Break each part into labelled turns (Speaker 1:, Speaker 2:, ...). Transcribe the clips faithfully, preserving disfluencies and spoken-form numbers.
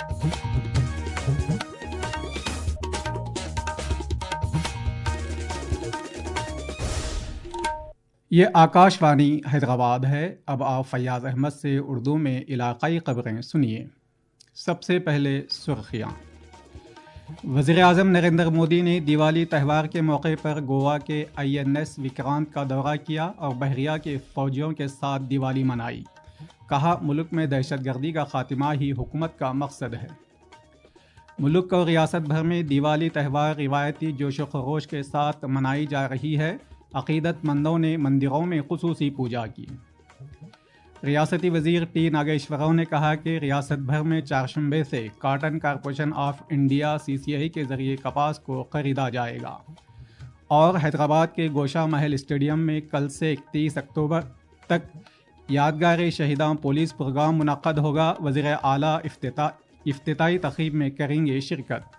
Speaker 1: یہ آکاش وانی حیدرآباد ہے۔ اب آپ فیاض احمد سے اردو میں علاقائی خبریں سنیے۔ سب سے پہلے سرخیاں۔ وزیر اعظم نریندر مودی نے دیوالی تہوار کے موقع پر گوا کے آئی این ایس وکرانت کا دورہ کیا اور بحریہ کے فوجیوں کے ساتھ دیوالی منائی۔ کہا، ملک میں دہشت گردی کا خاتمہ ہی حکومت کا مقصد ہے۔ ملک اور ریاست بھر میں دیوالی تہوار روایتی جوش و خروش کے ساتھ منائی جا رہی ہے۔ عقیدت مندوں نے مندروں میں خصوصی پوجا کی۔ ریاستی وزیر ٹی ناگیشورو نے کہا کہ ریاست بھر میں چہارشنبے سے cotton corporation of India C C I کے ذریعے کپاس کو خریدا جائے گا۔ اور حیدرآباد کے گوشا محل اسٹیڈیم میں کل سے اکتیس اکتوبر تک یادگار شہیداں پولیس پروگرام منعقد ہوگا۔ وزیر اعلیٰ افتتاح افتتاحی تقریب میں کریں گے شرکت۔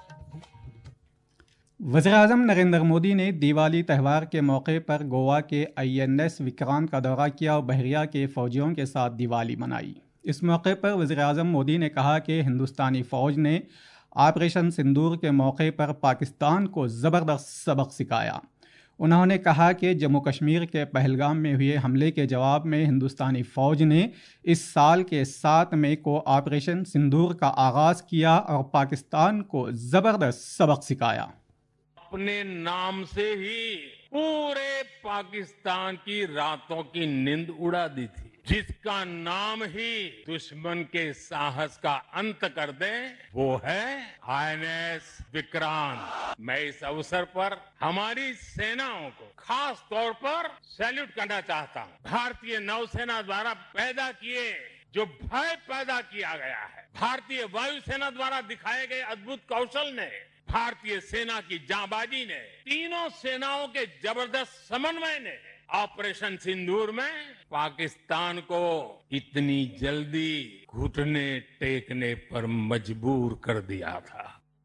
Speaker 1: وزیر اعظم نریندر مودی نے دیوالی تہوار کے موقع پر گوا کے آئی این ایس وکرانت کا دورہ کیا اور بحریہ کے فوجیوں کے ساتھ دیوالی منائی۔ اس موقع پر وزیر اعظم مودی نے کہا کہ ہندوستانی فوج نے آپریشن سندور کے موقع پر پاکستان کو زبردست سبق سکھایا۔ انہوں نے کہا کہ جموں کشمیر کے پہلگام میں ہوئے حملے کے جواب میں ہندوستانی فوج نے اس سال کے سات مئی کو آپریشن سندور کا آغاز کیا اور پاکستان کو زبردست سبق سکھایا۔
Speaker 2: اپنے نام سے ہی پورے پاکستان کی راتوں کی نیند اڑا دی تھی، جس کا نام ہی دشمن کے ساہس کا انت کر دے، وہ ہے آئی این ایس وکرانت۔ میں اس اوسر پر ہماری سیناؤں کو خاص طور پر سیلوٹ کرنا چاہتا ہوں۔ بھارتی نو سینا دوارا پیدا کیے جو بھے پیدا کیا گیا ہے، بھارتی وایو سینا دوارا دکھائے گئے ادبھت کوشل نے، بھارتی سینا کی جانبازی نے، تینوں سیناؤں کے زبردست سمنوے نے آپریشن سندور میں پاکستان کو اتنی جلدی گھٹنے ٹیکنے پر مجبور کر دیا تھا۔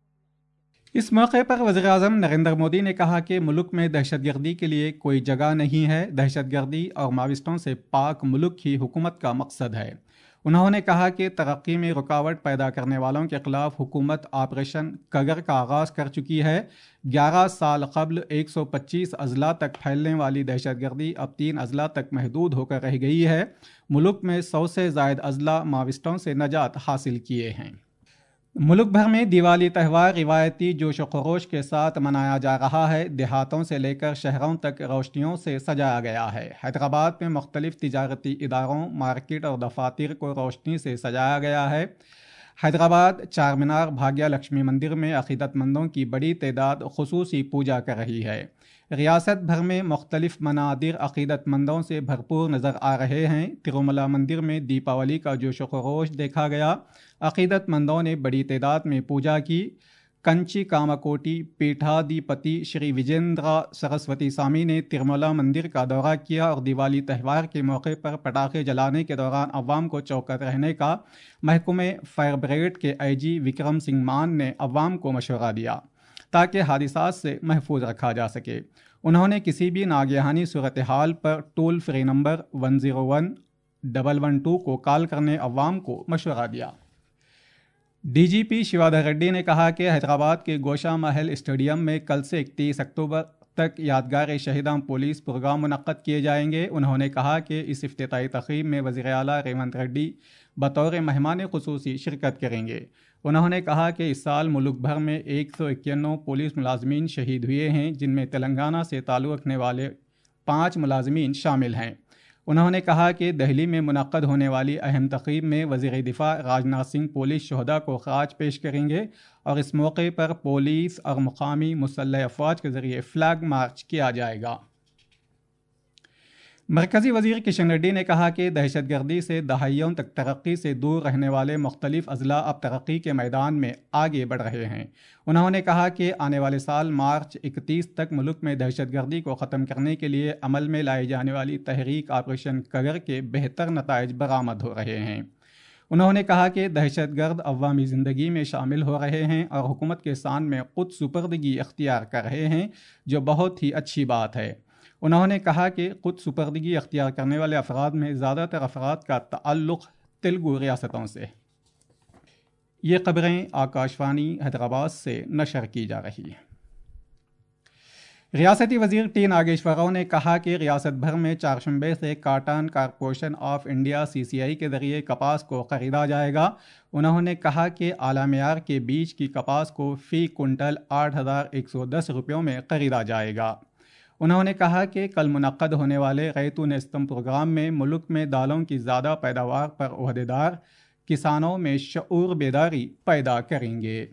Speaker 1: اس موقع پر وزیر اعظم نریندر مودی نے کہا کہ ملک میں دہشت گردی کے لیے کوئی جگہ نہیں ہے۔ دہشت گردی اور ماویسٹوں سے پاک ملک ہی حکومت کا مقصد ہے۔ انہوں نے کہا کہ ترقی میں رکاوٹ پیدا کرنے والوں کے خلاف حکومت آپریشن کگر کا آغاز کر چکی ہے۔ گیارہ سال قبل ایک سو پچیس اضلاع تک پھیلنے والی دہشت گردی اب تین اضلاع تک محدود ہو کر رہ گئی ہے۔ ملک میں سو سے زائد اضلاع ماویسٹوں سے نجات حاصل کیے ہیں۔ ملک بھر میں دیوالی تہوار روایتی جوش و خروش کے ساتھ منایا جا رہا ہے۔ دیہاتوں سے لے کر شہروں تک روشنیوں سے سجایا گیا ہے۔ حیدرآباد میں مختلف تجارتی اداروں، مارکیٹ اور دفاتر کو روشنی سے سجایا گیا ہے۔ حیدرآباد چار مینار بھاگیہ لکشمی مندر میں عقیدت مندوں کی بڑی تعداد خصوصی پوجا کر رہی ہے۔ ریاست بھر میں مختلف منادر عقیدت مندوں سے بھرپور نظر آ رہے ہیں۔ تروملا مندر میں دیپاولی کا جوش و خروش دیکھا گیا۔ عقیدت مندوں نے بڑی تعداد میں پوجا کی۔ کنچی کاماکوٹی پیٹھادی پتی شری وجیندرا سرسوتی سوامی نے تروملا مندر کا دورہ کیا اور دیوالی تہوار کے موقع پر پٹاخے جلانے کے دوران عوام کو چوکس رہنے کا محکمہ فائر بریگیڈ کے آئی جی وکرم سنگھ مان نے عوام کو مشورہ دیا تاکہ حادثات سے محفوظ رکھا جا سکے۔ انہوں نے کسی بھی ناگہانی صورتحال پر toll free number one zero one double one two کو کال کرنے عوام کو مشورہ دیا۔ ڈی جی پی شیوادھر ریڈی نے کہا کہ حیدرآباد کے گوشا محل اسٹیڈیم میں کل سے اکتیس اکتوبر تک یادگار شہیداں پولیس پروگرام منعقد کیے جائیں گے۔ انہوں نے کہا کہ اس افتتاحی تقریب میں وزیر اعلیٰ ریونت ریڈی بطور مہمان خصوصی شرکت کریں گے۔ انہوں نے کہا کہ اس سال ملک بھر میں ایک سو اکیانوے پولیس ملازمین شہید ہوئے ہیں، جن میں تلنگانہ سے تعلق رکھنے والے پانچ ملازمین شامل ہیں۔ انہوں نے کہا کہ دہلی میں منعقد ہونے والی اہم تقریب میں وزیر دفاع راجناتھ سنگھ پولیس شہداء کو خراج پیش کریں گے اور اس موقع پر پولیس اور مقامی مسلح افواج کے ذریعے فلیگ مارچ کیا جائے گا۔ مرکزی وزیر کشن ریڈی نے کہا کہ دہشت گردی سے دہائیوں تک ترقی سے دور رہنے والے مختلف اضلاع اب ترقی کے میدان میں آگے بڑھ رہے ہیں۔ انہوں نے کہا کہ آنے والے سال مارچ اکتیس تک ملک میں دہشت گردی کو ختم کرنے کے لیے عمل میں لائی جانے والی تحریک آپریشن کگر کے بہتر نتائج برآمد ہو رہے ہیں۔ انہوں نے کہا کہ دہشت گرد عوامی زندگی میں شامل ہو رہے ہیں اور حکومت کے سان میں خود سپردگی اختیار کر رہے ہیں، جو بہت ہی اچھی بات ہے۔ انہوں نے کہا کہ خود سپردگی اختیار کرنے والے افراد میں زیادہ تر افراد کا تعلق تلگو ریاستوں سے۔ یہ خبریں آکاشوانی حیدرآباد سے نشر کی جا رہی ہیں۔ ریاستی وزیر ٹی ناگیشور راؤ نے کہا کہ ریاست بھر میں چہارشنبے سے cotton corporation of India C C I کے ذریعے کپاس کو خریدا جائے گا۔ انہوں نے کہا کہ اعلیٰ معیار کے بیج کی کپاس کو فی کنٹل آٹھ ہزار ایک سو دس روپیوں میں خریدا جائے گا۔ انہوں نے کہا کہ کل منعقد ہونے والے ریتو نیستم پروگرام میں ملک میں دالوں کی زیادہ پیداوار پر عہدیدار کسانوں میں شعور بیداری پیدا کریں گے۔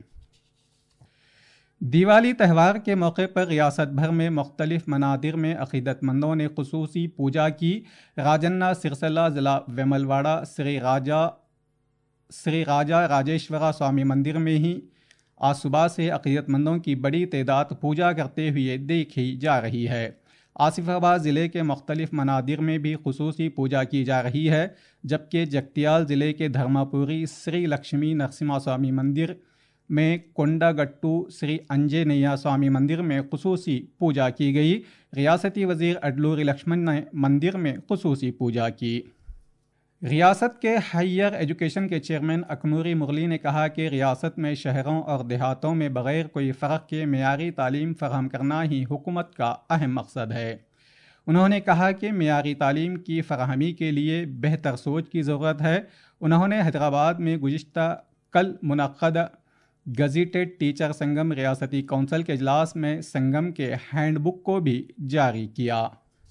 Speaker 1: دیوالی تہوار کے موقع پر ریاست بھر میں مختلف مناظر میں عقیدت مندوں نے خصوصی پوجا کی۔ راجنا سرسلہ ضلع ویمل واڑہ سری راجا سری راجا راجیشورا سوامی مندر میں ہی آج صبح سے عقیدت مندوں کی بڑی تعداد پوجا کرتے ہوئے دیکھی جا رہی ہے۔ آصف آباد ضلع کے مختلف مناظر میں بھی خصوصی پوجا کی جا رہی ہے، جبکہ جگتیال ضلع کے دھرماپوری سری لکشمی نرسمہ سوامی مندر میں کنڈا گٹو سری انجنییا سوامی مندر میں خصوصی پوجا کی گئی۔ ریاستی وزیر اڈلوری لکشمن نے مندر میں خصوصی پوجا کی۔ ریاست کے ہائیر ایجوکیشن کے چیئرمین اکنوری مرلی نے کہا کہ ریاست میں شہروں اور دیہاتوں میں بغیر کوئی فرق کے معیاری تعلیم فراہم کرنا ہی حکومت کا اہم مقصد ہے۔ انہوں نے کہا کہ معیاری تعلیم کی فراہمی کے لیے بہتر سوچ کی ضرورت ہے۔ انہوں نے حیدرآباد میں گزشتہ کل منعقد گزیٹڈ ٹیچر سنگم ریاستی کونسل کے اجلاس میں سنگم کے ہینڈ بک کو بھی جاری کیا۔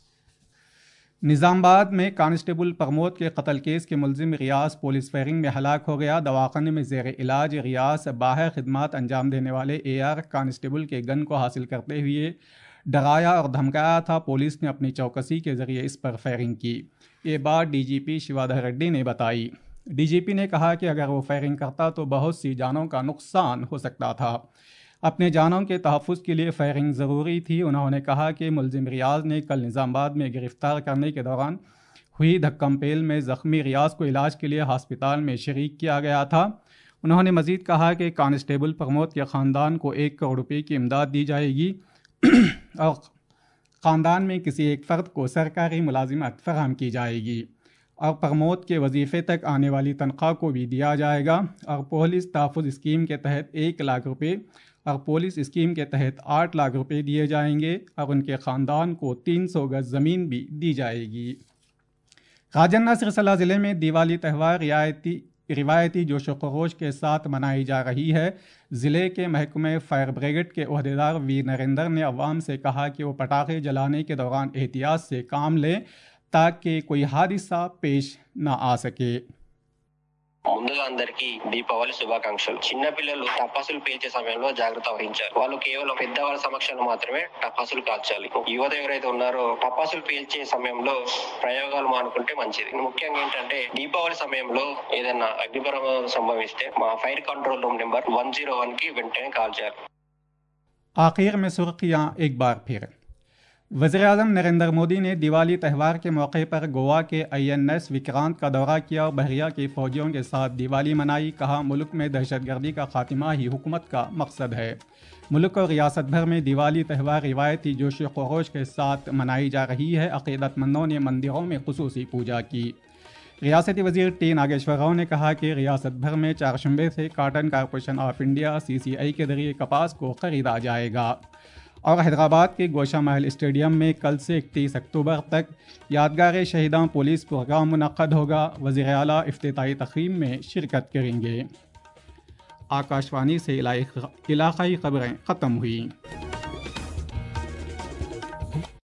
Speaker 1: نظام آباد میں کانسٹیبل پرمود کے قتل کیس کے ملزم ریاض پولیس فائرنگ میں ہلاک ہو گیا۔ دواخانے میں زیر علاج ریاض باہر خدمات انجام دینے والے اے آر کانسٹیبل کے گن کو حاصل کرتے ہوئے ڈرایا اور دھمکایا تھا۔ پولیس نے اپنی چوکسی کے ذریعے اس پر فائرنگ کی۔ یہ بات ڈی جی پی شیوادھر ریڈی نے بتائی۔ ڈی جی پی نے کہا کہ اگر وہ فائرنگ کرتا تو بہت سی جانوں کا نقصان ہو سکتا تھا۔ اپنے جانوں کے تحفظ کے لیے فائرنگ ضروری تھی۔ انہوں نے کہا کہ ملزم ریاض نے کل نظام آباد میں گرفتار کرنے کے دوران ہوئی دھکم پیل میں زخمی ریاض کو علاج کے لیے ہسپتال میں شریک کیا گیا تھا۔ انہوں نے مزید کہا کہ کانسٹیبل پرمود کے خاندان کو ایک کروڑ روپے کی امداد دی جائے گی اور خاندان میں کسی ایک فرد کو سرکاری ملازمت فراہم کی جائے گی اور پرمود کے وظیفے تک آنے والی تنخواہ کو بھی دیا جائے گا اور پولیس تحفظ اسکیم کے تحت ایک لاکھ روپے اور پولیس اسکیم کے تحت آٹھ لاکھ روپے دیے جائیں گے اور ان کے خاندان کو تین سو گز زمین بھی دی جائے گی۔ راجنا سرسلہ ضلع میں دیوالی تہوار رعایتی روایتی جوش و خروش کے ساتھ منائی جا رہی ہے۔ ضلع کے محکمہ فائر بریگیڈ کے عہدیدار وی نریندر نے عوام سے کہا کہ وہ پٹاخے جلانے کے دوران احتیاط سے کام لیں تاکہ کوئی حادثہ پیش نہ آ سکے۔
Speaker 3: ముందుగా అందరికీ దీపావళి శుభాకాంక్షలు। చిన్న పిల్లలు టపాసులు పేల్చే సమయంలో జాగ్రత్త వహించాలి। వాళ్ళు కేవలం పెద్దవాళ్ళ సమక్షంలో మాత్రమే టపాసులు కాల్చాలి। యువత ఎవరైతే ఉన్నారో టపాసులు పేల్చే సమయంలో ప్రయోగాలు మానుకుంటే మంచిది। ముఖ్యంగా ఏంటంటే దీపావళి సమయంలో ఏదైనా అగ్ని ప్రమాదం సంభవిస్తే మా fire control room number one zero one కి వెంటనే కాల్ చేయాలి۔
Speaker 1: آخر میں سرخیاں ایک بار پھر۔ وزیر اعظم نریندر مودی نے دیوالی تہوار کے موقع پر گوا کے آئی این ایس وکرانت کا دورہ کیا اور بحریہ کے فوجیوں کے ساتھ دیوالی منائی۔ کہا ملک میں دہشت گردی کا خاتمہ ہی حکومت کا مقصد ہے۔ ملک اور ریاست بھر میں دیوالی تہوار روایتی جوش و خروش کے ساتھ منائی جا رہی ہے۔ عقیدت مندوں نے مندروں میں خصوصی پوجا کی۔ ریاستی وزیر ٹی ناگیشور راؤ نے کہا کہ ریاست بھر میں چہارشنبے سے cotton corporation of India C C I کے ذریعے کپاس کو خریدا جائے گا اور حیدرآباد کے گوشہ محل اسٹیڈیم میں کل سے اکتیس اکتوبر تک یادگار شہیداں پولیس پروگرام منعقد ہوگا۔ وزیر اعلیٰ افتتاحی تقریب میں شرکت کریں گے۔ آکاشوانی سے علاقائی خبریں ختم ہوئیں۔